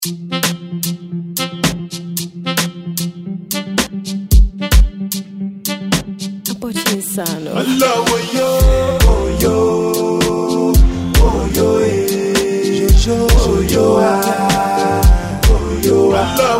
Insano. Allah, oh yo, Allah,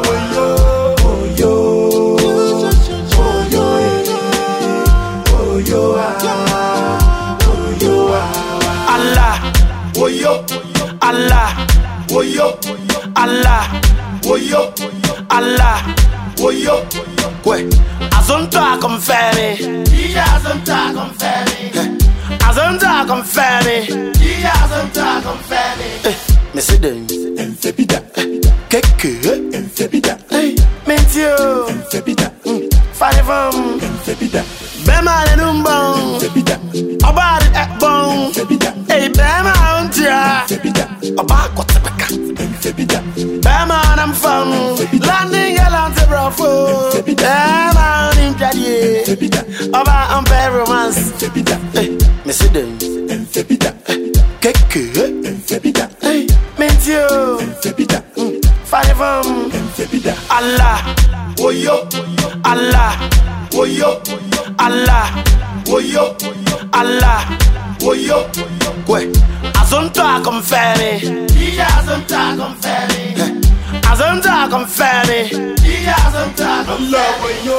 Azonta confere, Azonta confere, Azonta confere, Azonta confere. Me say them, enfebida, keke, enfebida, mentio, enfebida, farefam, enfebida, bema le numbong, enfebida, obari ekbong, enfebida, bema ontia, enfebida, obako tepeka, enfebida, bema namfam, landing galante bravo, bema nimjadie, oba ampe romance, me say them, enfebida, keke, enfebida, mentio, enfebida, farefam, enfebida, Allah, woyo, Allah, woyo, Allah, woyo, Allah, woyo, kwe, azonta confere, azonta confere, azonta confere, azonta confere, woyo,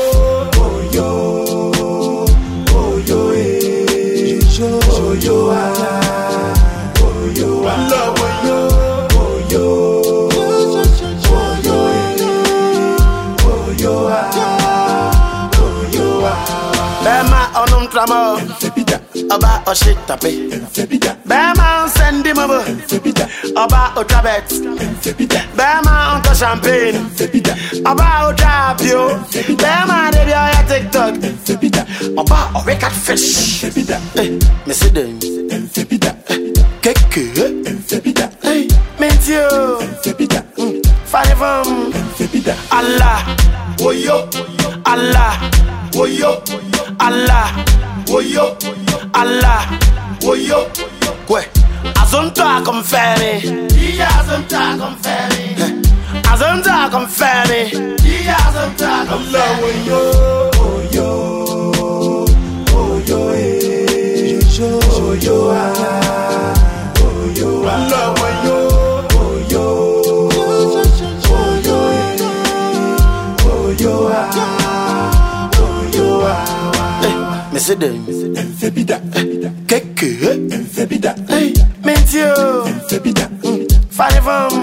woyo, woyo, woyo, Allah, woyo, Bema onum tramo, Oba oshitape, Bema send him over, Oba otrabet, Bema onto champagne, Oba otrapio, Bema debi oya TikTok, Oba ore catfish, me see them, keke, mentio, farefam, Allah, woyo, Allah, woyo, Allah, woyo, Allah, woyo, kwe, azonta confere, azonta confere, azonta confere, azonta confere, woyo, woyo, woyo, woyo, Allah, woyo, me say them, enfebida, keke, enfebida, mentio, enfebida, farefam,